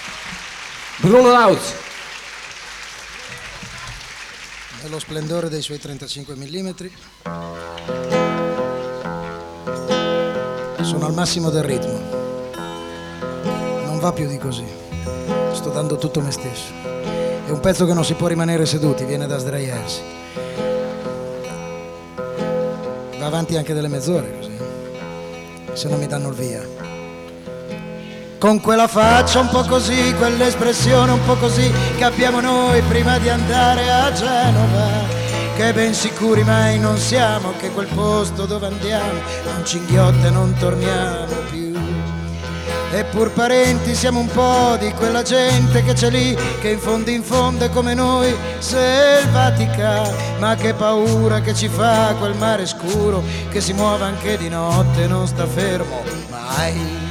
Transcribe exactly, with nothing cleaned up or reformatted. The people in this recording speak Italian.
Bruno Lauz. Nello splendore dei suoi trentacinque millimetri sono al massimo del ritmo, non va più di così, sto dando tutto me stesso, è un pezzo che non si può rimanere seduti, viene da sdraiarsi, va avanti anche delle mezz'ore così, se non mi danno il via. Con quella faccia un po' così, quell'espressione un po' così che abbiamo noi prima di andare a Genova, che ben sicuri mai non siamo che quel posto dove andiamo non ci inghiotta e non torniamo più. Eppur parenti siamo un po' di quella gente che c'è lì, che in fondo in fondo è come noi, selvatica, ma che paura che ci fa quel mare scuro che si muove anche di notte e non sta fermo mai.